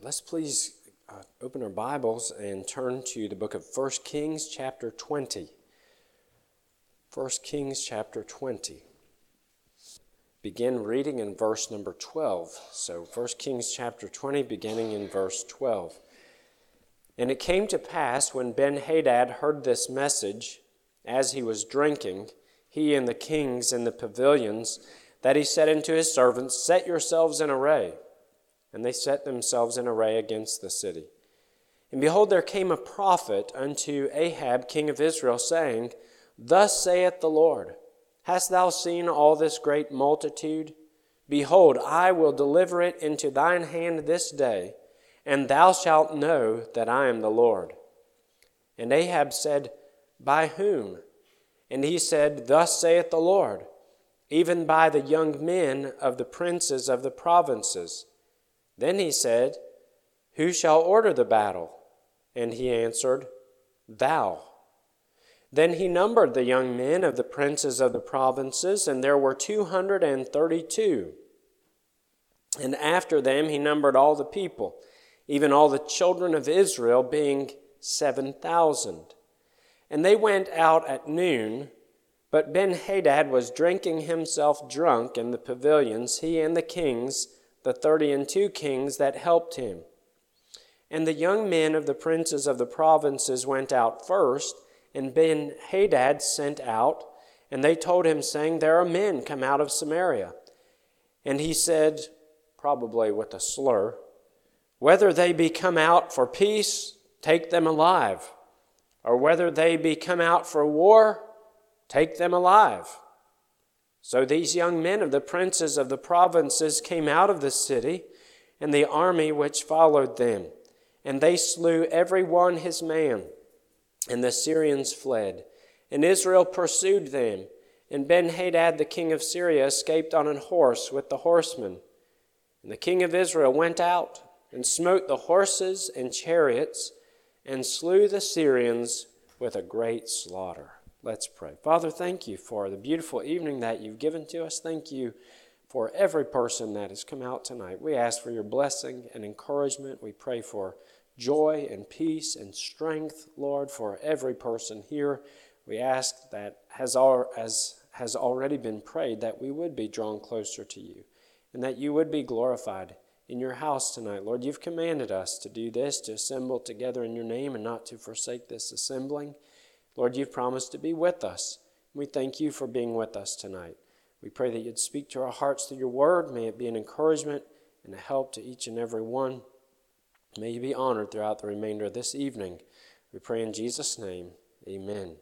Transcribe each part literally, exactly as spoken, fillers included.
Let's please uh, open our Bibles and turn to the book of First Kings chapter twenty. First Kings chapter twenty. Begin reading in verse number twelve. So First Kings chapter twenty, beginning in verse twelve. And it came to pass, when Ben-Hadad heard this message, as he was drinking, he and the kings in the pavilions, that he said unto his servants, Set yourselves in array. And they set themselves in array against the city. And behold, there came a prophet unto Ahab, king of Israel, saying, Thus saith the Lord, Hast thou seen all this great multitude? Behold, I will deliver it into thine hand this day, and thou shalt know that I am the Lord. And Ahab said, By whom? And he said, Thus saith the Lord, Even by the young men of the princes of the provinces. Then he said, Who shall order the battle? And he answered, Thou. Then he numbered the young men of the princes of the provinces, and there were two hundred and thirty-two. And after them he numbered all the people, even all the children of Israel, being seven thousand. And they went out at noon, but Ben-Hadad was drinking himself drunk in the pavilions, he and the kings, the thirty and two kings that helped him. And the young men of the princes of the provinces went out first, and Ben-Hadad sent out, and they told him, saying, There are men come out of Samaria. And he said, probably with a slur, Whether they be come out for peace, take them alive, or whether they be come out for war, take them alive. So these young men of the princes of the provinces came out of the city, and the army which followed them. And they slew every one his man, and the Syrians fled. And Israel pursued them, and Ben-Hadad the king of Syria escaped on an horse with the horsemen. And the king of Israel went out, and smote the horses and chariots, and slew the Syrians with a great slaughter. Let's pray. Father, thank you for the beautiful evening that you've given to us. Thank you for every person that has come out tonight. We ask for your blessing and encouragement. We pray for joy and peace and strength, Lord, for every person here. We ask that, as, our, as has already been prayed, that we would be drawn closer to you and that you would be glorified in your house tonight. Lord, you've commanded us to do this, to assemble together in your name and not to forsake this assembling. Lord, you've promised to be with us. We thank you for being with us tonight. We pray that you'd speak to our hearts through your word. May it be an encouragement and a help to each and every one. May you be honored throughout the remainder of this evening. We pray in Jesus' name, amen.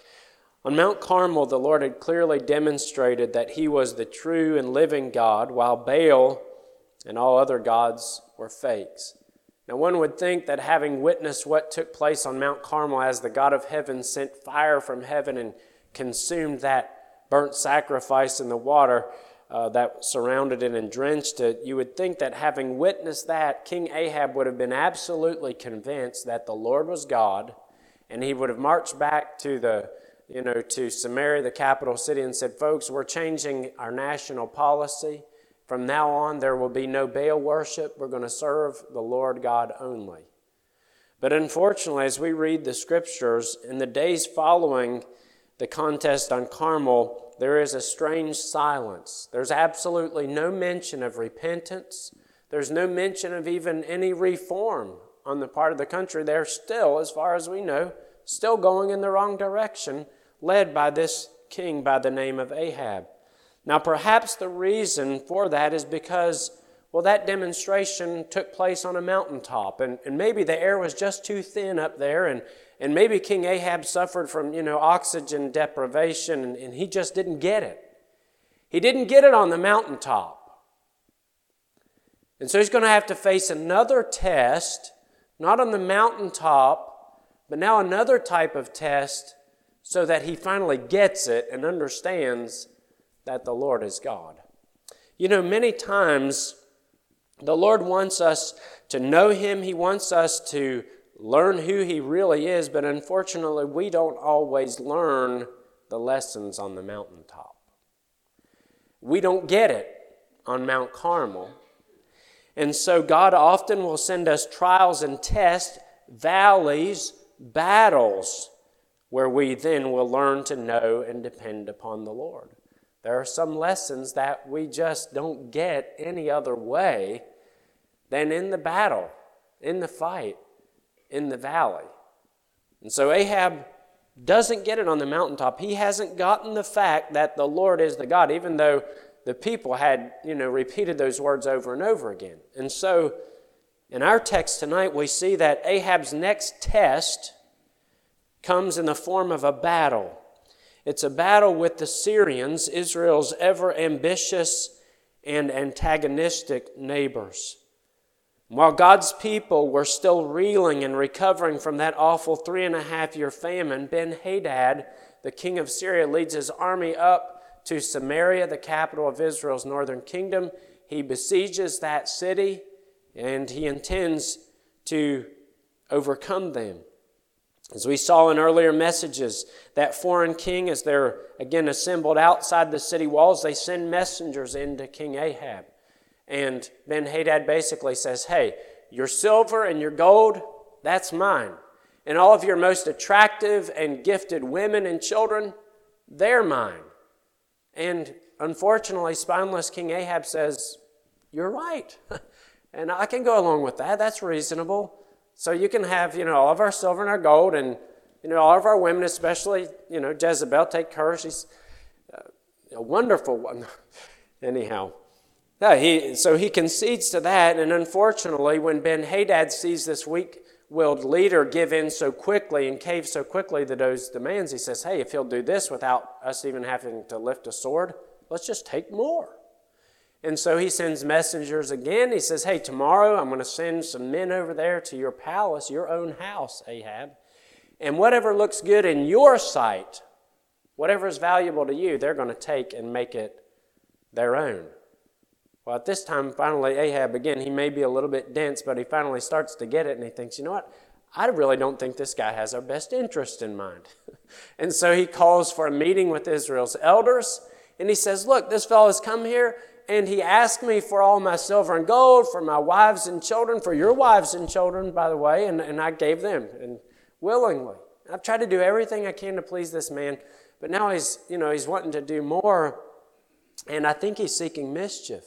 On Mount Carmel, the Lord had clearly demonstrated that he was the true and living God, while Baal and all other gods were fakes. Now, one would think that having witnessed what took place on Mount Carmel as the God of heaven sent fire from heaven and consumed that burnt sacrifice in the water uh, that surrounded it and drenched it, you would think that having witnessed that, King Ahab would have been absolutely convinced that the Lord was God, and he would have marched back to the, you know, to Samaria, the capital city, and said, folks, we're changing our national policy. From now on, there will be no Baal worship. We're going to serve the Lord God only. But unfortunately, as we read the scriptures, in the days following the contest on Carmel, there is a strange silence. There's absolutely no mention of repentance. There's no mention of even any reform on the part of the country. They're still, as far as we know, still going in the wrong direction, led by this king by the name of Ahab. Now, perhaps the reason for that is because, well, that demonstration took place on a mountaintop, and, and maybe the air was just too thin up there, and, and maybe King Ahab suffered from, you know, oxygen deprivation, and, and he just didn't get it. He didn't get it on the mountaintop. And so he's going to have to face another test, not on the mountaintop, but now another type of test, so that he finally gets it and understands that the Lord is God. You know, many times the Lord wants us to know him. He wants us to learn who he really is, but unfortunately we don't always learn the lessons on the mountaintop. We don't get it on Mount Carmel. And so God often will send us trials and tests, valleys, battles, where we then will learn to know and depend upon the Lord. There are some lessons that we just don't get any other way than in the battle, in the fight, in the valley. And so Ahab doesn't get it on the mountaintop. He hasn't gotten the fact that the Lord is the God, even though the people had, you know, repeated those words over and over again. And so in our text tonight, we see that Ahab's next test comes in the form of a battle. It's a battle with the Syrians, Israel's ever ambitious and antagonistic neighbors. While God's people were still reeling and recovering from that awful three and a half year famine, Ben-Hadad, the king of Syria, leads his army up to Samaria, the capital of Israel's northern kingdom. He besieges that city, and he intends to overcome them. As we saw in earlier messages, that foreign king, as they're again assembled outside the city walls, they send messengers into King Ahab. And Ben-Hadad basically says, hey, your silver and your gold, that's mine. And all of your most attractive and gifted women and children, they're mine. And unfortunately, spineless King Ahab says, you're right. And I can go along with that. That's reasonable. So you can have, you know, all of our silver and our gold and, you know, all of our women, especially, you know, Jezebel, take her. She's a wonderful one. Anyhow. Yeah, he, so he concedes to that. And unfortunately, when Ben-Hadad sees this weak-willed leader give in so quickly and cave so quickly to those demands, he says, hey, if he'll do this without us even having to lift a sword, let's just take more. And so he sends messengers again. He says, hey, tomorrow I'm going to send some men over there to your palace, your own house, Ahab. And whatever looks good in your sight, whatever is valuable to you, they're going to take and make it their own. Well, at this time, finally, Ahab, again, he may be a little bit dense, but he finally starts to get it, and he thinks, you know what? I really don't think this guy has our best interest in mind. And so he calls for a meeting with Israel's elders, and he says, look, this fellow has come here, and he asked me for all my silver and gold, for my wives and children, for your wives and children, by the way, and, and I gave them, and willingly. I've tried to do everything I can to please this man, but now he's, you know, he's wanting to do more, and I think he's seeking mischief.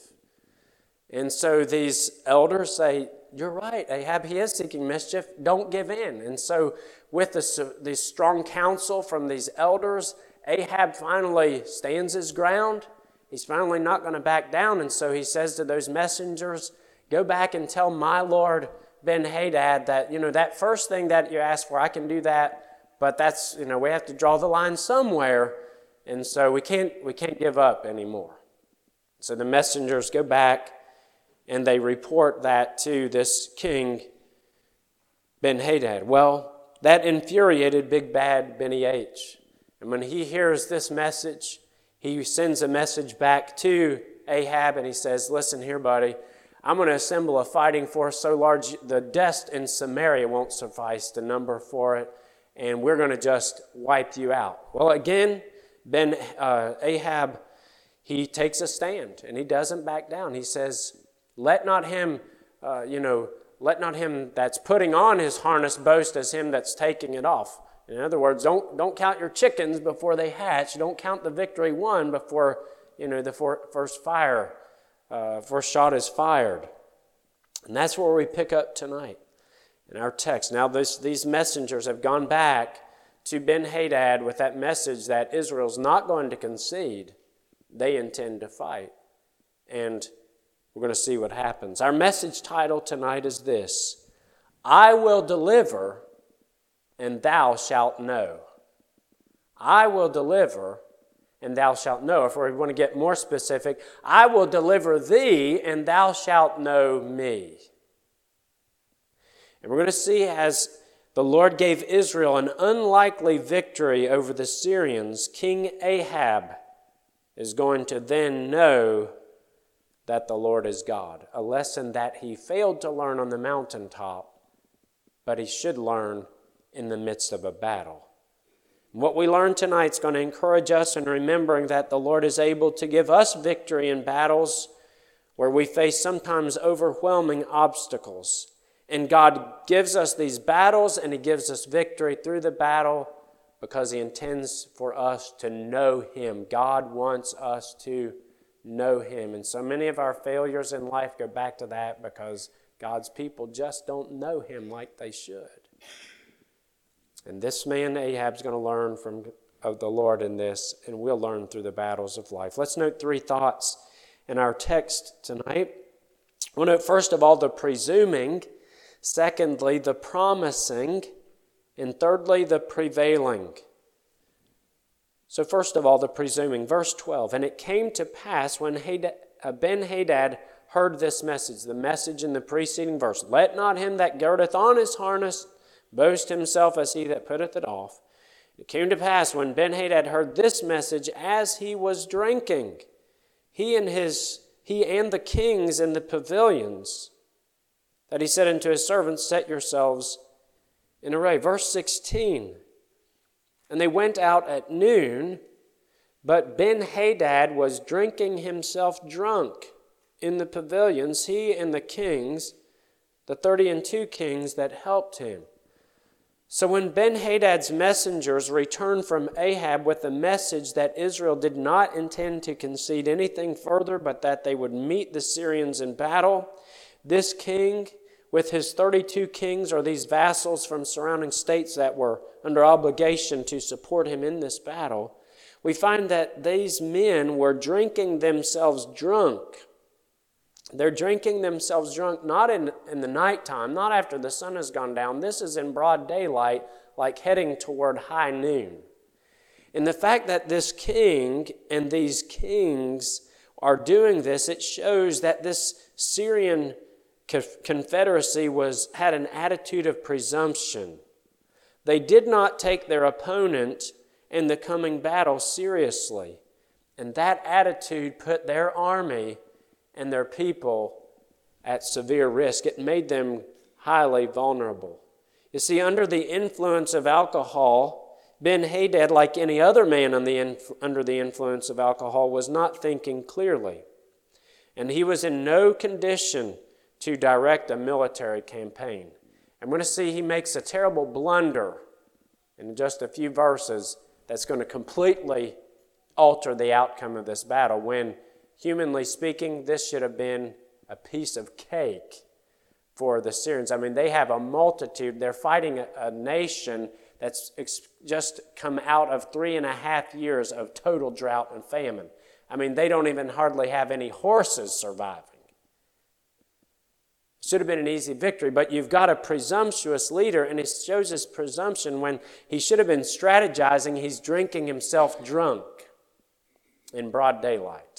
And so these elders say, you're right, Ahab, he is seeking mischief. Don't give in. And so with this, this strong counsel from these elders, Ahab finally stands his ground. He's finally not going to back down. And so he says to those messengers, go back and tell my lord Ben-Hadad that, you know, that first thing that you asked for, I can do that. But that's, you know, we have to draw the line somewhere. And so we can't, we can't give up anymore. So the messengers go back, and they report that to this king, Ben-Hadad. Well, that infuriated Big Bad Benny H. And when he hears this message, he sends a message back to Ahab, and he says, listen here, buddy, I'm going to assemble a fighting force so large the dust in Samaria won't suffice the number for it, and we're going to just wipe you out. Well, again, Ben uh, Ahab, he takes a stand, and he doesn't back down. He says, Let not him, uh, you know, let not him that's putting on his harness boast as him that's taking it off. In other words, don't don't count your chickens before they hatch. Don't count the victory won before, you know, the for, first fire, uh, first shot is fired. And that's where we pick up tonight in our text. Now, this, these messengers have gone back to Ben-Hadad with that message that Israel's not going to concede. They intend to fight. And we're going to see what happens. Our message title tonight is this: I will deliver, and thou shalt know. I will deliver, and thou shalt know. If we want to get more specific, I will deliver thee, and thou shalt know me. And we're going to see as the Lord gave Israel an unlikely victory over the Syrians, King Ahab is going to then know that the Lord is God, a lesson that he failed to learn on the mountaintop, but he should learn in the midst of a battle. What we learn tonight is going to encourage us in remembering that the Lord is able to give us victory in battles where we face sometimes overwhelming obstacles. And God gives us these battles, and He gives us victory through the battle because He intends for us to know Him. God wants us to know Him. And so many of our failures in life go back to that because God's people just don't know Him like they should. And this man, Ahab's going to learn from of the Lord in this, and we'll learn through the battles of life. Let's note three thoughts in our text tonight. We'll note first of all the presuming, secondly the promising, and thirdly the prevailing. So first of all the presuming, verse twelve, and it came to pass when Ben-Hadad heard this message, the message in the preceding verse, let not him that girdeth on his harness boast himself as he that putteth it off. It came to pass when Ben-Hadad heard this message as he was drinking, he and his he and the kings in the pavilions, that he said unto his servants, set yourselves in array. Verse sixteen, and they went out at noon, but Ben-Hadad was drinking himself drunk in the pavilions, he and the kings, the thirty and two kings that helped him. So when Ben-Hadad's messengers returned from Ahab with the message that Israel did not intend to concede anything further, but that they would meet the Syrians in battle, this king with his thirty-two kings, or these vassals from surrounding states that were under obligation to support him in this battle, we find that these men were drinking themselves drunk. They're drinking themselves drunk not in, in the nighttime, not after the sun has gone down. This is in broad daylight, like heading toward high noon. And the fact that this king and these kings are doing this, it shows that this Syrian confederacy was had an attitude of presumption. They did not take their opponent in the coming battle seriously. And that attitude put their army and their people at severe risk. It made them highly vulnerable. You see, under the influence of alcohol, Ben-Hadad, like any other man on the inf- under the influence of alcohol, was not thinking clearly. And he was in no condition to direct a military campaign. I'm going to see he makes a terrible blunder in just a few verses that's going to completely alter the outcome of this battle, when humanly speaking, this should have been a piece of cake for the Syrians. I mean, they have a multitude. They're fighting a, a nation that's ex- just come out of three and a half years of total drought and famine. I mean, they don't even hardly have any horses surviving. Should have been an easy victory, but you've got a presumptuous leader, and it shows his presumption when he should have been strategizing. He's drinking himself drunk in broad daylight.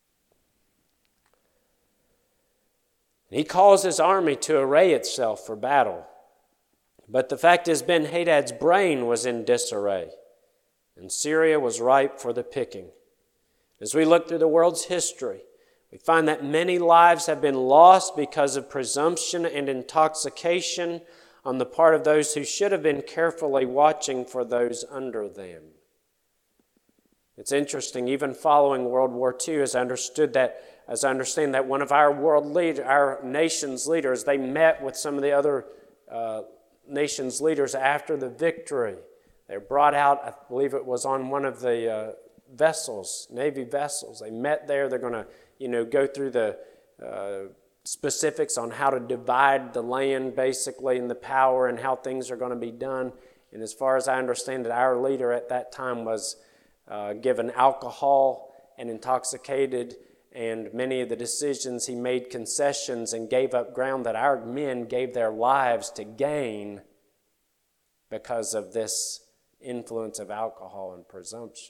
He calls his army to array itself for battle. But the fact is, Ben-Hadad's brain was in disarray, and Syria was ripe for the picking. As we look through the world's history, we find that many lives have been lost because of presumption and intoxication on the part of those who should have been carefully watching for those under them. It's interesting, even following World War Two, as I understood that, as I understand that one of our world lead, our nation's leaders, they met with some of the other uh, nation's leaders after the victory. They were brought out, I believe it was on one of the uh, vessels, Navy vessels. They met there. They're going to, you know, go through the uh, specifics on how to divide the land, basically, and the power and how things are going to be done. And as far as I understand it, our leader at that time was uh, given alcohol and intoxicated, and many of the decisions he made concessions and gave up ground that our men gave their lives to gain because of this influence of alcohol and presumption.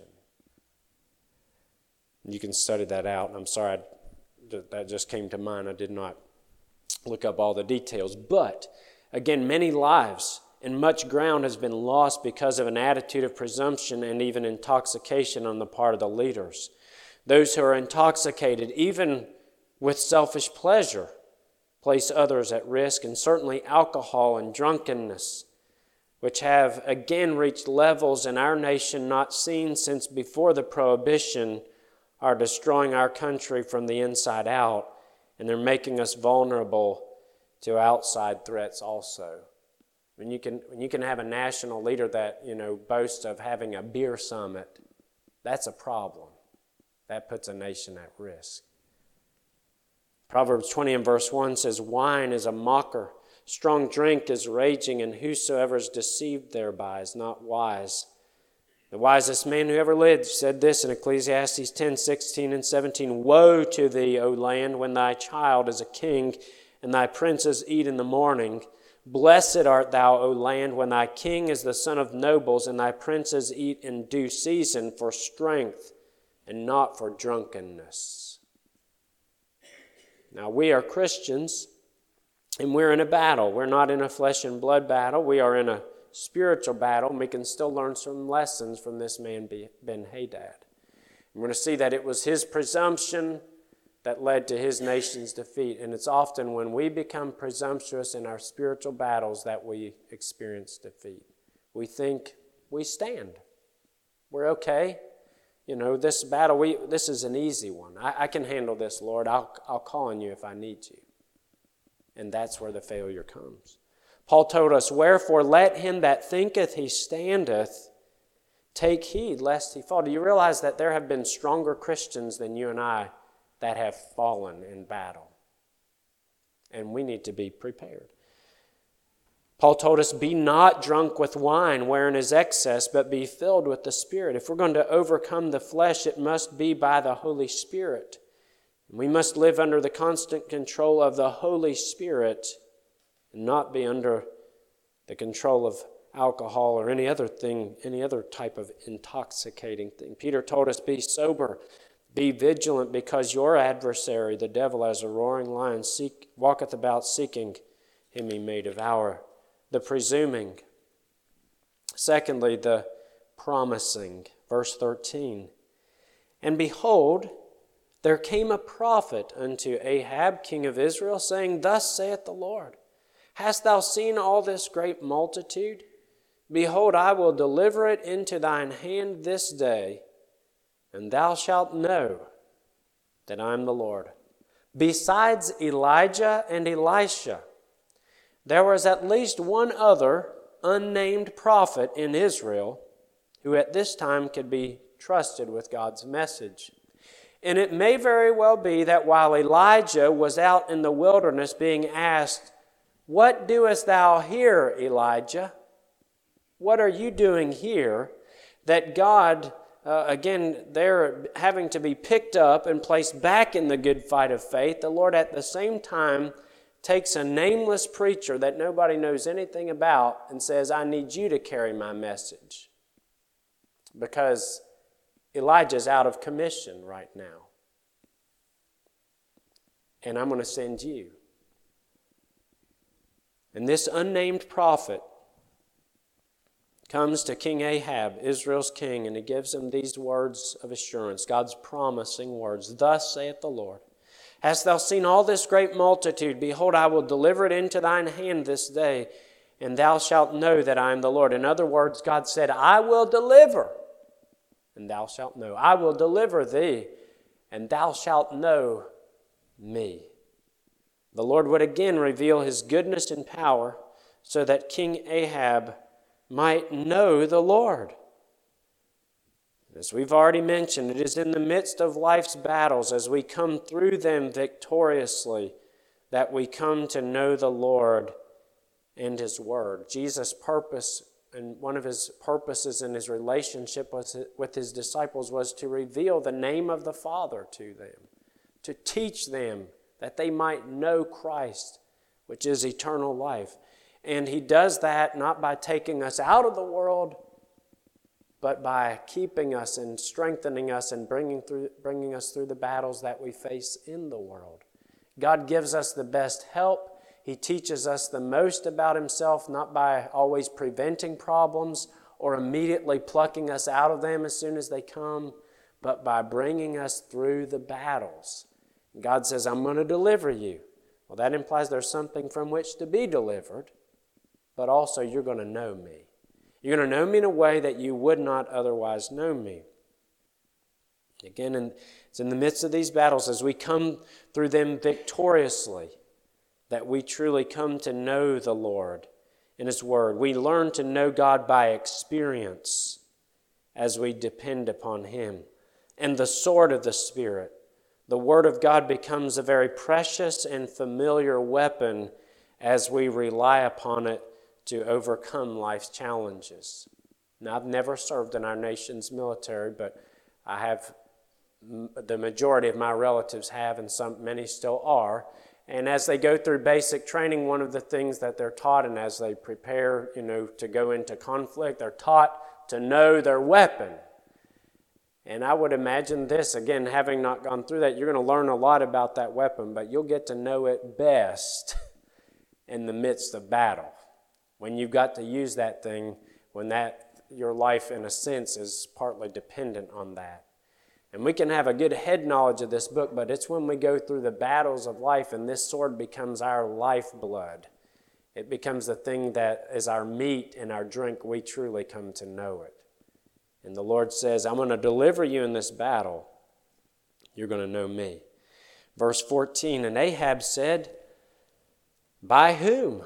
You can study that out. I'm sorry, I, that just came to mind. I did not look up all the details. But, again, many lives and much ground has been lost because of an attitude of presumption and even intoxication on the part of the leaders. Those who are intoxicated, even with selfish pleasure, place others at risk, and certainly alcohol and drunkenness, which have again reached levels in our nation not seen since before the Prohibition, are destroying our country from the inside out and they're making us vulnerable to outside threats also. When you can, when you can have a national leader that, you know, boasts of having a beer summit, that's a problem. That puts a nation at risk. Proverbs twenty and verse one says, wine is a mocker, strong drink is raging, and whosoever is deceived thereby is not wise. The wisest man who ever lived said this in Ecclesiastes ten, sixteen, and seventeen, woe to thee, O land, when thy child is a king, and thy princes eat in the morning. Blessed art thou, O land, when thy king is the son of nobles, and thy princes eat in due season for strength and not for drunkenness. Now, we are Christians, and we're in a battle. We're not in a flesh and blood battle. We are in a spiritual battle, and we can still learn some lessons from this man, Ben-Hadad. We're going to see that it was his presumption that led to his nation's defeat. And it's often when we become presumptuous in our spiritual battles that we experience defeat. We think we stand. We're okay. You know, this battle, we this is an easy one. I, I can handle this, Lord. I'll, I'll call on you if I need you. And that's where the failure comes. Paul told us, wherefore let him that thinketh he standeth take heed lest he fall. Do you realize that there have been stronger Christians than you and I that have fallen in battle? And we need to be prepared. Paul told us, be not drunk with wine wherein is excess, but be filled with the Spirit. If we're going to overcome the flesh, it must be by the Holy Spirit. We must live under the constant control of the Holy Spirit and not be under the control of alcohol or any other thing, any other type of intoxicating thing. Peter told us, be sober, be vigilant, because your adversary, the devil, as a roaring lion, seek, walketh about seeking him he may devour. The presuming. Secondly, the promising. Verse thirteen. And behold, there came a prophet unto Ahab, king of Israel, saying, thus saith the Lord, hast thou seen all this great multitude? Behold, I will deliver it into thine hand this day, and thou shalt know that I am the Lord. Besides Elijah and Elisha, there was at least one other unnamed prophet in Israel who at this time could be trusted with God's message. And it may very well be that while Elijah was out in the wilderness being asked, what doest thou here, Elijah? What are you doing here? That God, uh, again, they're having to be picked up and placed back in the good fight of faith. The Lord at the same time takes a nameless preacher that nobody knows anything about and says, I need you to carry my message. Because Elijah's out of commission right now. And I'm going to send you. And this unnamed prophet comes to King Ahab, Israel's king, and he gives him these words of assurance, God's promising words. Thus saith the Lord, hast thou seen all this great multitude? Behold, I will deliver it into thine hand this day, and thou shalt know that I am the Lord. In other words, God said, I will deliver, and thou shalt know. I will deliver thee, and thou shalt know me. The Lord would again reveal his goodness and power so that King Ahab might know the Lord. As we've already mentioned, it is in the midst of life's battles, as we come through them victoriously, that we come to know the Lord and His Word. Jesus' purpose, and one of His purposes in His relationship with His disciples, was to reveal the name of the Father to them, to teach them that they might know Christ, which is eternal life. And He does that not by taking us out of the world, but by keeping us and strengthening us and bringing through, bringing us through the battles that we face in the world. God gives us the best help. He teaches us the most about Himself, not by always preventing problems or immediately plucking us out of them as soon as they come, but by bringing us through the battles. God says, I'm going to deliver you. Well, that implies there's something from which to be delivered, but also you're going to know me. You're going to know me in a way that you would not otherwise know me. Again, and it's in the midst of these battles, as we come through them victoriously, that we truly come to know the Lord in His Word. We learn to know God by experience as we depend upon Him. And the sword of the Spirit, the Word of God, becomes a very precious and familiar weapon as we rely upon it to overcome life's challenges. Now, I've never served in our nation's military, but I have, the majority of my relatives have, and some many still are. And as they go through basic training, one of the things that they're taught, and as they prepare, you know, to go into conflict, they're taught to know their weapon. And I would imagine this, again, having not gone through that, you're going to learn a lot about that weapon, but you'll get to know it best in the midst of battle. When you've got to use that thing, when that your life, in a sense, is partly dependent on that. And we can have a good head knowledge of this book, but it's when we go through the battles of life and this sword becomes our lifeblood. It becomes the thing that is our meat and our drink. We truly come to know it. And the Lord says, I'm going to deliver you in this battle. You're going to know me. Verse fourteen, and Ahab said, by whom?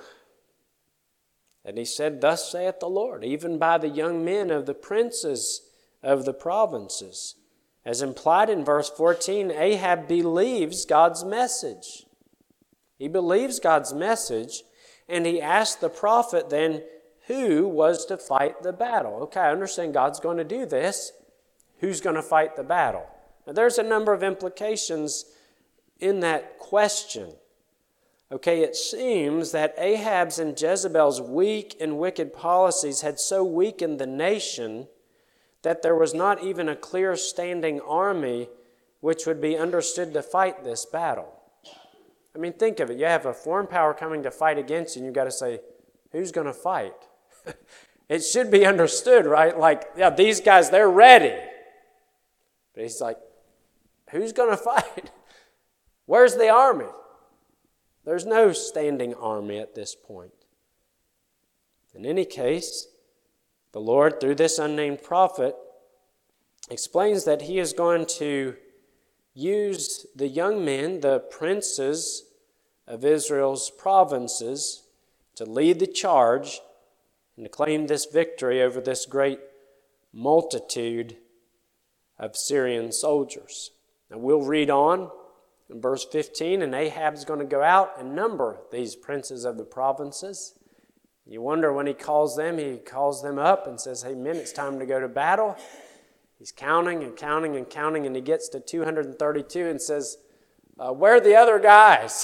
And he said, thus saith the Lord, even by the young men of the princes of the provinces. As implied in verse fourteen, Ahab believes God's message. He believes God's message, and he asked the prophet then, who was to fight the battle? Okay, I understand God's going to do this. Who's going to fight the battle? Now, there's a number of implications in that question. Okay, it seems that Ahab's and Jezebel's weak and wicked policies had so weakened the nation that there was not even a clear standing army which would be understood to fight this battle. I mean, think of it. You have a foreign power coming to fight against you, and you've got to say, who's going to fight? It should be understood, right? Like, yeah, these guys, they're ready. But he's like, who's going to fight? Where's the army? There's no standing army at this point. In any case, the Lord, through this unnamed prophet, explains that He is going to use the young men, the princes of Israel's provinces, to lead the charge and to claim this victory over this great multitude of Syrian soldiers. Now we'll read on in verse fifteen, and Ahab's going to go out and number these princes of the provinces. You wonder, when he calls them, he calls them up and says, hey men, it's time to go to battle. He's counting and counting and counting, and he gets to two hundred thirty-two and says, uh, where are the other guys?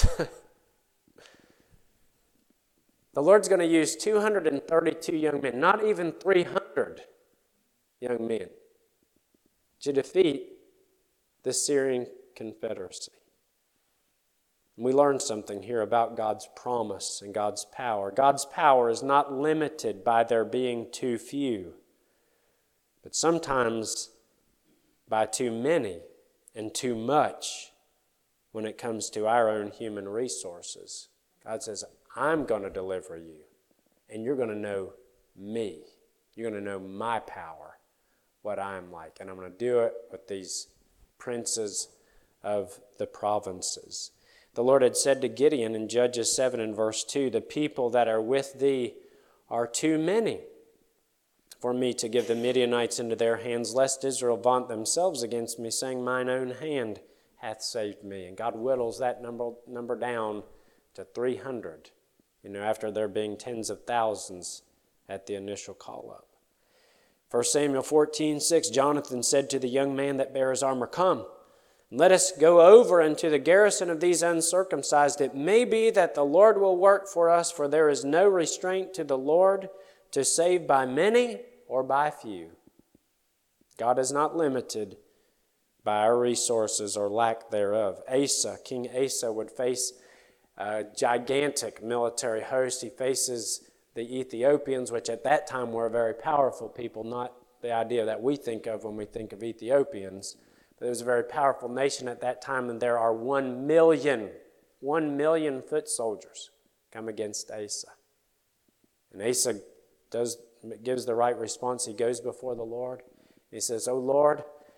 The Lord's going to use two hundred thirty-two young men, not even three hundred young men, to defeat the Syrian confederacy. And we learn something here about God's promise and God's power. God's power is not limited by there being too few, but sometimes by too many and too much when it comes to our own human resources. God says, I'm going to deliver you, and you're going to know me. You're going to know my power, what I'm like. And I'm going to do it with these princes of the provinces. The Lord had said to Gideon in Judges seven and verse two, the people that are with thee are too many for me to give the Midianites into their hands, lest Israel vaunt themselves against me, saying, mine own hand hath saved me. And God whittles that number, number down to three hundred, you know, after there being tens of thousands at the initial call-up. First Samuel fourteen six, Jonathan said to the young man that bare his armor, come, and let us go over unto the garrison of these uncircumcised. It may be that the Lord will work for us, for there is no restraint to the Lord to save by many or by few. God is not limited by our resources or lack thereof. Asa, King Asa, would face a gigantic military host. He faces the Ethiopians, which at that time were a very powerful people, not the idea that we think of when we think of Ethiopians. But it was a very powerful nation at that time, and there are one million, one million foot soldiers come against Asa. And Asa does gives the right response. He goes before the Lord. He says, oh Lord,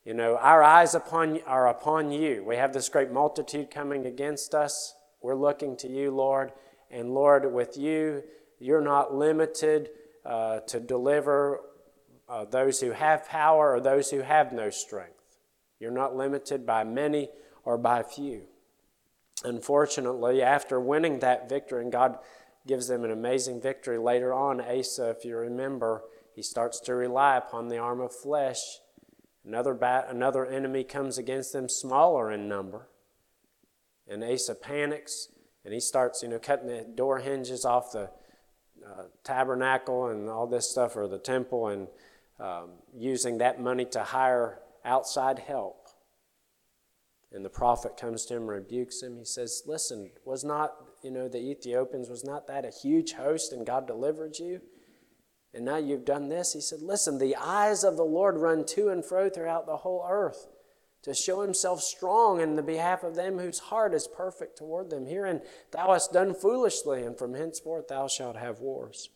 You know, our eyes upon are upon you. We have this great multitude coming against us. We're looking to you, Lord. And Lord, with you, you're not limited uh, to deliver uh, those who have power or those who have no strength. You're not limited by many or by few. Unfortunately, after winning that victory, and God gives them an amazing victory later on, Asa, if you remember, he starts to rely upon the arm of flesh. Another bat, another enemy comes against them, smaller in number. And Asa panics, and he starts, you know, cutting the door hinges off the uh, tabernacle and all this stuff, or the temple, and um, using that money to hire outside help. And the prophet comes to him and rebukes him. He says, listen, was not, you know, the Ethiopians, was not that a huge host, and God delivered you? And now you've done this. He said, listen, the eyes of the Lord run to and fro throughout the whole earth to show himself strong in the behalf of them whose heart is perfect toward them. Herein thou hast done foolishly, and from henceforth thou shalt have wars.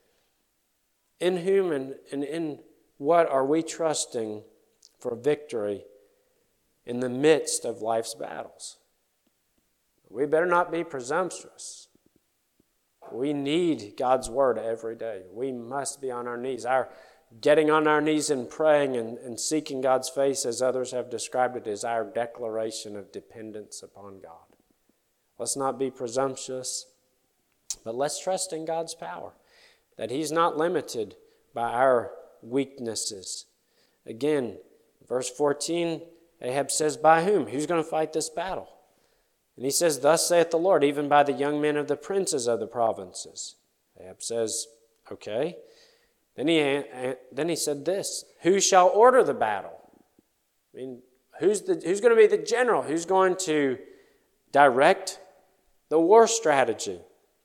In whom and, and in what are we trusting for victory in the midst of life's battles? We better not be presumptuous. We need God's word every day. We must be on our knees. Our getting on our knees and praying and, and seeking God's face, as others have described it, is our declaration of dependence upon God. Let's not be presumptuous, but let's trust in God's power, that he's not limited by our weaknesses. Again, verse fourteen, Ahab says, by whom? Who's going to fight this battle? And he says, thus saith the Lord, even by the young men of the princes of the provinces. Ahab says, okay. Then he, then he said this, who shall order the battle? I mean, who's, the, who's going to be the general? Who's going to direct the war strategy?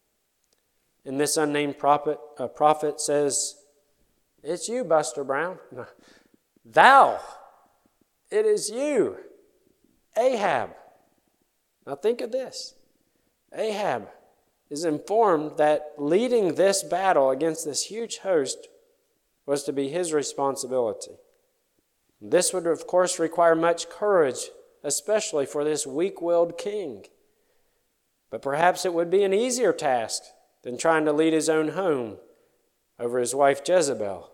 And this unnamed prophet, uh, prophet says, it's you, Buster Brown. Thou, it is you, Ahab. Now think of this. Ahab is informed that leading this battle against this huge host was to be his responsibility. This would, of course, require much courage, especially for this weak-willed king. But perhaps it would be an easier task than trying to lead his own home over his wife Jezebel.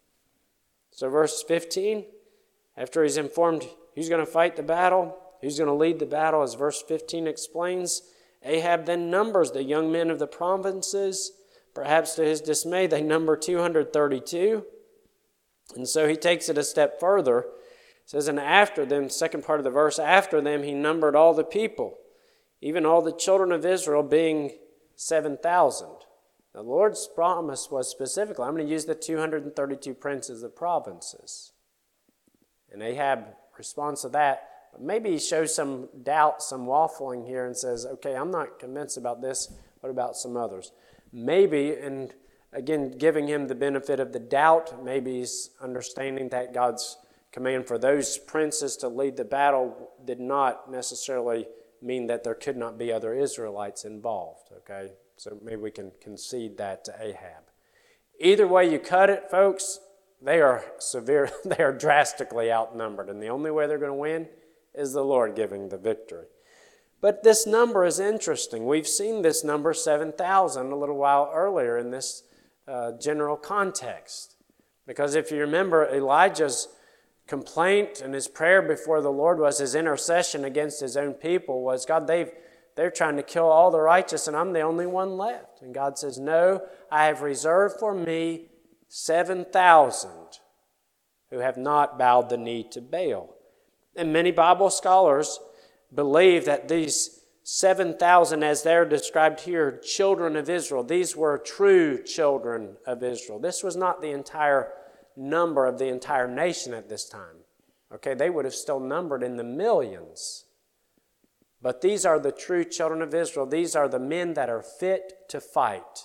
So verse fifteen, after he's informed who's going to fight the battle, who's going to lead the battle, as verse fifteen explains, Ahab then numbers the young men of the provinces. Perhaps to his dismay, they number two hundred thirty-two. And so he takes it a step further. It says, and after them, second part of the verse, after them he numbered all the people, even all the children of Israel, being seven thousand. The Lord's promise was specifically, I'm going to use the two hundred thirty-two princes of provinces. And Ahab responds to that. Maybe he shows some doubt, some waffling here, and says, okay, I'm not convinced about this. What about some others? Maybe, and again, giving him the benefit of the doubt, maybe he's understanding that God's command for those princes to lead the battle did not necessarily mean that there could not be other Israelites involved, okay? So maybe we can concede that to Ahab. Either way you cut it, folks, they are severe, they are drastically outnumbered, and the only way they're going to win is the Lord giving the victory. But this number is interesting. We've seen this number seven thousand a little while earlier in this uh, general context. Because if you remember, Elijah's complaint and his prayer before the Lord was his intercession against his own people was, God, they've, they're trying to kill all the righteous and I'm the only one left. And God says, no, I have reserved for me seven thousand who have not bowed the knee to Baal. And many Bible scholars believe that these seven thousand, as they're described here, children of Israel, these were true children of Israel. This was not the entire number of the entire nation at this time. Okay, they would have still numbered in the millions. But these are the true children of Israel. These are the men that are fit to fight.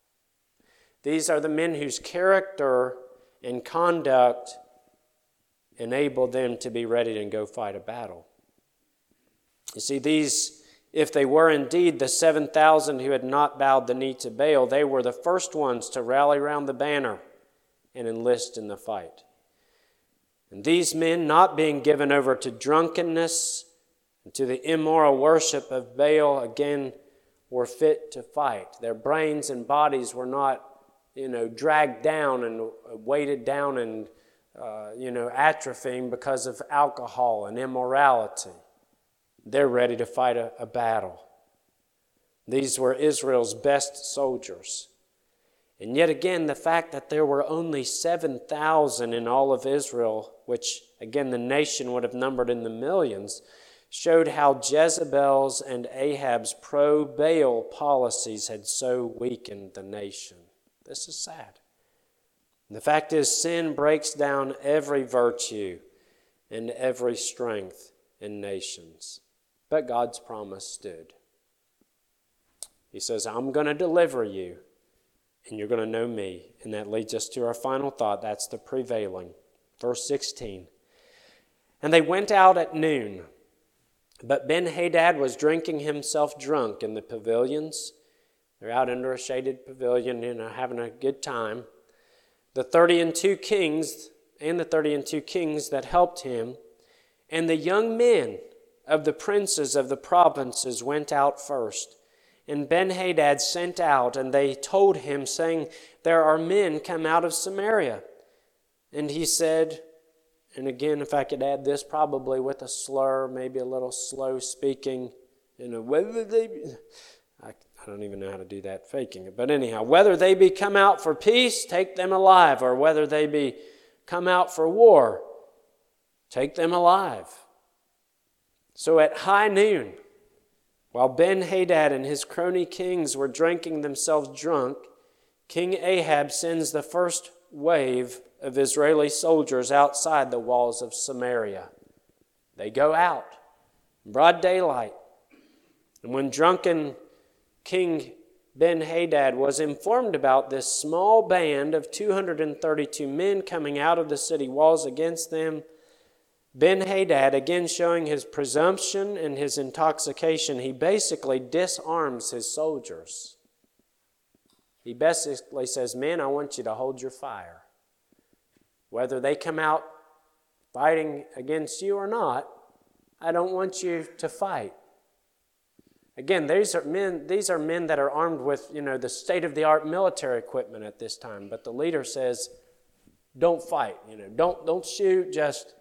These are the men whose character and conduct enable them to be ready to go fight a battle. You see, these, if they were indeed the seven thousand who had not bowed the knee to Baal, they were the first ones to rally around the banner and enlist in the fight. And these men, not being given over to drunkenness and to the immoral worship of Baal, again were fit to fight. Their brains and bodies were not, you know, dragged down and weighted down and, uh, you know, atrophying because of alcohol and immorality. They're ready to fight a, a battle. These were Israel's best soldiers. And yet again, the fact that there were only seven thousand in all of Israel, which again the nation would have numbered in the millions, showed how Jezebel's and Ahab's pro-Baal policies had so weakened the nation. This is sad. And the fact is, sin breaks down every virtue and every strength in nations. But God's promise stood. He says, I'm going to deliver you, and you're going to know me. And that leads us to our final thought. That's the prevailing. Verse sixteen. And they went out at noon, but Ben-Hadad was drinking himself drunk in the pavilions. They're out under a shaded pavilion, you know, having a good time. The thirty and two kings, and the thirty and two kings that helped him, and the young men of the princes of the provinces went out first. And Ben-Hadad sent out, and they told him, saying, there are men come out of Samaria. And he said, and again, if I could add this, probably with a slur, maybe a little slow speaking, you know, whether they be, I, I don't even know how to do that, faking it. But anyhow, whether they be come out for peace, take them alive, or whether they be come out for war, take them alive. So at high noon, while Ben-Hadad and his crony kings were drinking themselves drunk, King Ahab sends the first wave of Israeli soldiers outside the walls of Samaria. They go out in broad daylight. And when drunken King Ben-Hadad was informed about this small band of two hundred thirty-two men coming out of the city walls against them, Ben-Hadad, again showing his presumption and his intoxication, he basically disarms his soldiers. He basically says, men, I want you to hold your fire. Whether they come out fighting against you or not, I don't want you to fight. Again, these are men, these are men that are armed with, you know, the state-of-the-art military equipment at this time. But the leader says, don't fight, you know, don't, don't shoot, just...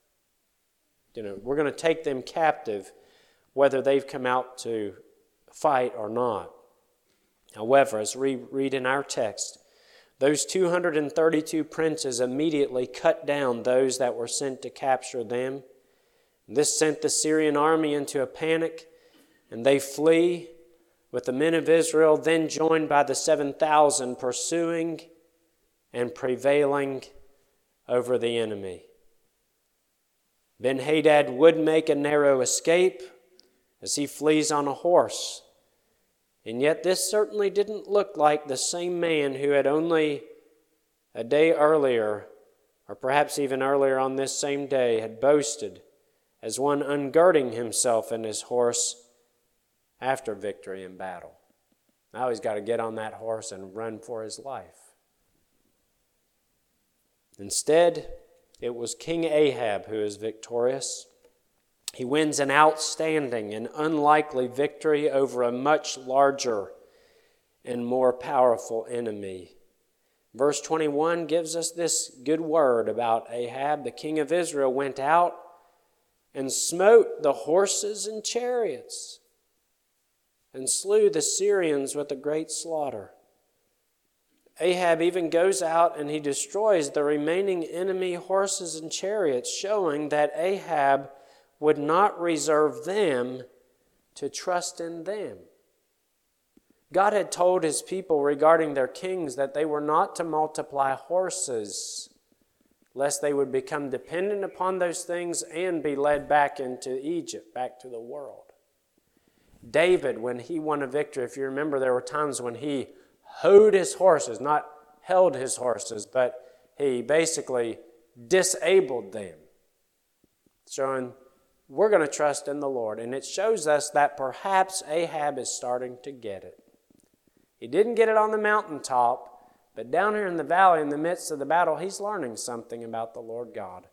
You know, we're going to take them captive whether they've come out to fight or not. However, as we read in our text, those two hundred thirty-two princes immediately cut down those that were sent to capture them. This sent the Syrian army into a panic, and they flee, with the men of Israel then joined by the seven thousand pursuing and prevailing over the enemy. Ben-Hadad would make a narrow escape as he flees on a horse. And yet this certainly didn't look like the same man who had only a day earlier, or perhaps even earlier on this same day, had boasted as one ungirding himself and his horse after victory in battle. Now he's got to get on that horse and run for his life. Instead, it was King Ahab who is victorious. He wins an outstanding and unlikely victory over a much larger and more powerful enemy. Verse twenty-one gives us this good word about Ahab. The king of Israel went out and smote the horses and chariots and slew the Syrians with a great slaughter. Ahab even goes out and he destroys the remaining enemy horses and chariots, showing that Ahab would not reserve them to trust in them. God had told his people regarding their kings that they were not to multiply horses, lest they would become dependent upon those things and be led back into Egypt, back to the world. David, when he won a victory, if you remember, there were times when he hoed his horses, not held his horses, but he basically disabled them, showing we're going to trust in the Lord. And it shows us that perhaps Ahab is starting to get it. He didn't get it on the mountaintop, but down here in the valley, in the midst of the battle, he's learning something about the Lord God.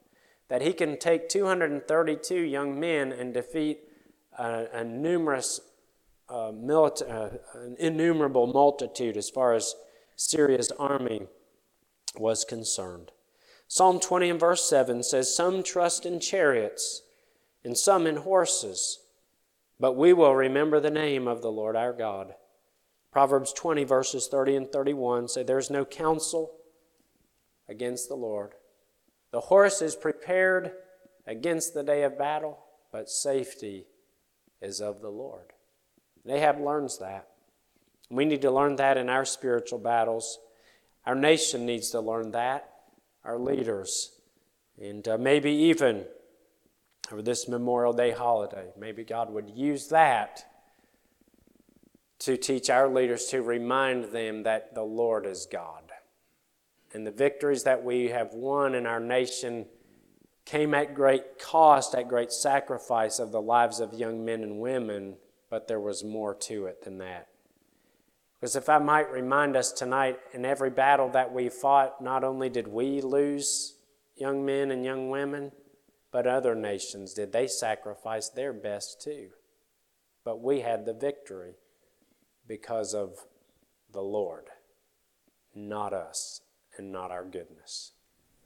that he can take two hundred thirty-two young men and defeat a, a numerous, uh, milita- uh, an innumerable multitude as far as Syria's army was concerned. Psalm twenty and verse seven says, "Some trust in chariots and some in horses, but we will remember the name of the Lord our God." Proverbs twenty verses thirty and thirty-one say, "There is no counsel against the Lord. The horse is prepared against the day of battle, but safety is of the Lord." Ahab learns that. We need to learn that in our spiritual battles. Our nation needs to learn that. Our leaders. And uh, maybe even over this Memorial Day holiday, maybe God would use that to teach our leaders, to remind them that the Lord is God. And the victories that we have won in our nation came at great cost, at great sacrifice of the lives of young men and women, but there was more to it than that. Because if I might remind us tonight, in every battle that we fought, not only did we lose young men and young women, but other nations did. They sacrificed their best too. But we had the victory because of the Lord, not us and not our goodness.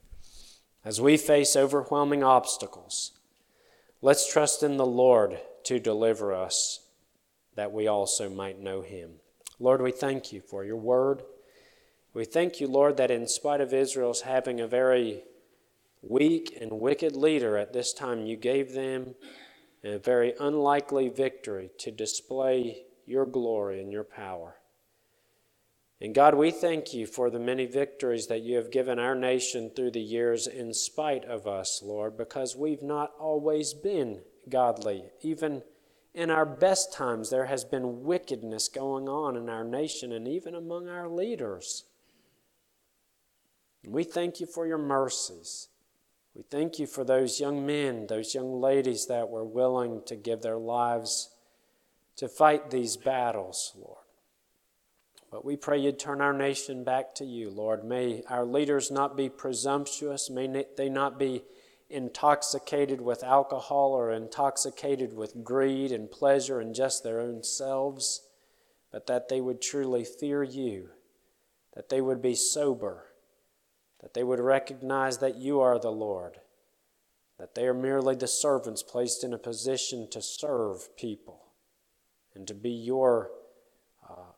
As we face overwhelming obstacles, let's trust in the Lord to deliver us, that we also might know Him. Lord, we thank You for Your word. We thank You, Lord, that in spite of Israel's having a very weak and wicked leader at this time, You gave them a very unlikely victory to display Your glory and Your power. And God, we thank You for the many victories that You have given our nation through the years in spite of us, Lord, because we've not always been godly. Even in our best times, there has been wickedness going on in our nation and even among our leaders. And we thank You for Your mercies. We thank You for those young men, those young ladies that were willing to give their lives to fight these battles, Lord. But we pray You'd turn our nation back to You, Lord. May our leaders not be presumptuous. May they not be intoxicated with alcohol or intoxicated with greed and pleasure and just their own selves, but that they would truly fear You, that they would be sober, that they would recognize that You are the Lord, that they are merely the servants placed in a position to serve people and to be Your uh,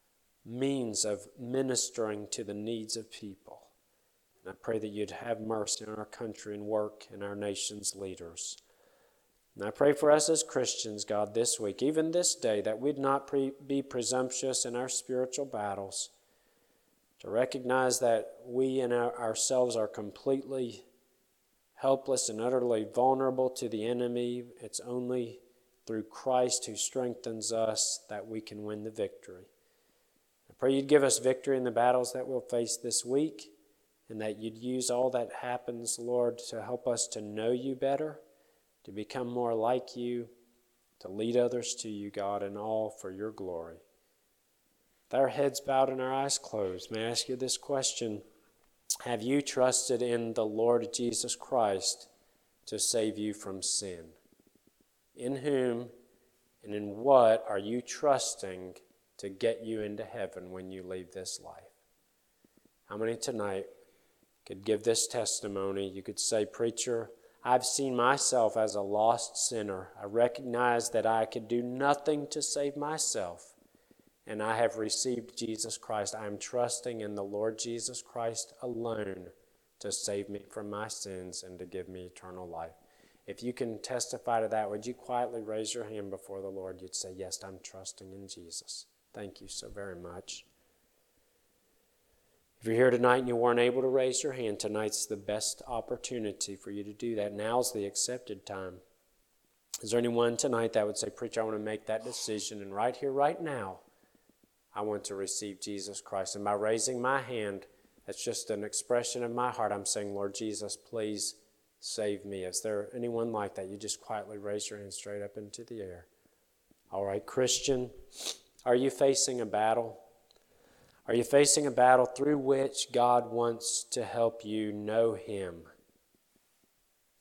means of ministering to the needs of people. And I pray that You'd have mercy on our country and work in our nation's leaders. And I pray for us as Christians, God, this week, even this day, that we'd not pre- be presumptuous in our spiritual battles, to recognize that we and our, ourselves are completely helpless and utterly vulnerable to the enemy. It's only through Christ who strengthens us that we can win the victory. I pray You'd give us victory in the battles that we'll face this week, and that You'd use all that happens, Lord, to help us to know You better, to become more like You, to lead others to You, God, and all for Your glory. With our heads bowed and our eyes closed, may I ask you this question: have you trusted in the Lord Jesus Christ to save you from sin? In whom and in what are you trusting to get you into heaven when you leave this life? How many tonight could give this testimony? You could say, "Preacher, I've seen myself as a lost sinner. I recognize that I could do nothing to save myself, and I have received Jesus Christ. I am trusting in the Lord Jesus Christ alone to save me from my sins and to give me eternal life." If you can testify to that, would you quietly raise your hand before the Lord? You'd say, "Yes, I'm trusting in Jesus." Thank you so very much. If you're here tonight and you weren't able to raise your hand, tonight's the best opportunity for you to do that. Now's the accepted time. Is there anyone tonight that would say, "Preacher, I want to make that decision, and right here, right now, I want to receive Jesus Christ"? And by raising my hand, that's just an expression of my heart. I'm saying, "Lord Jesus, please save me." Is there anyone like that? You just quietly raise your hand straight up into the air. All right, Christian, are you facing a battle? Are you facing a battle through which God wants to help you know Him,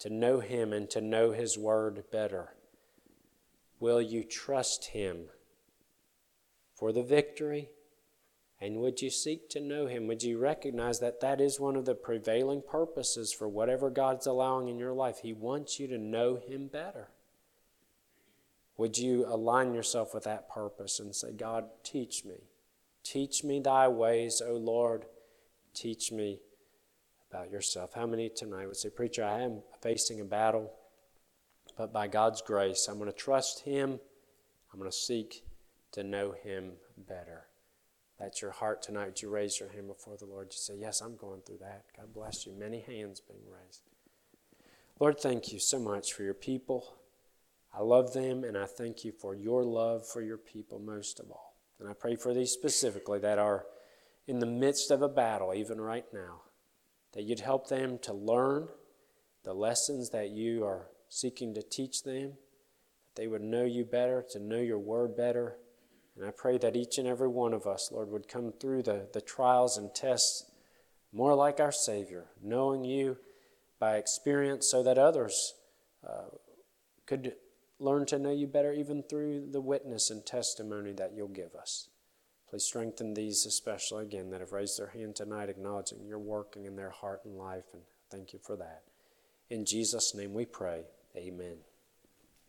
to know Him and to know His Word better? Will you trust Him for the victory? And would you seek to know Him? Would you recognize that that is one of the prevailing purposes for whatever God's allowing in your life? He wants you to know Him better. Would you align yourself with that purpose and say, God, teach me. Teach me thy ways, O Lord. Teach me about yourself. How many tonight would say, preacher, I am facing a battle, but by God's grace, I'm going to trust Him. I'm going to seek to know Him better. That's your heart tonight. Would you raise your hand before the Lord? You say, yes, I'm going through that. God bless you. Many hands being raised. Lord, thank you so much for your people. I love them, and I thank you for your love for your people most of all. And I pray for these specifically that are in the midst of a battle, even right now, that you'd help them to learn the lessons that you are seeking to teach them, that they would know you better, to know your word better. And I pray that each and every one of us, Lord, would come through the, the trials and tests more like our Savior, knowing you by experience so that others uh, could learn to know you better even through the witness and testimony that you'll give us. Please strengthen these especially, again, that have raised their hand tonight, acknowledging you're working in their heart and life, and thank you for that. In Jesus' name we pray, amen.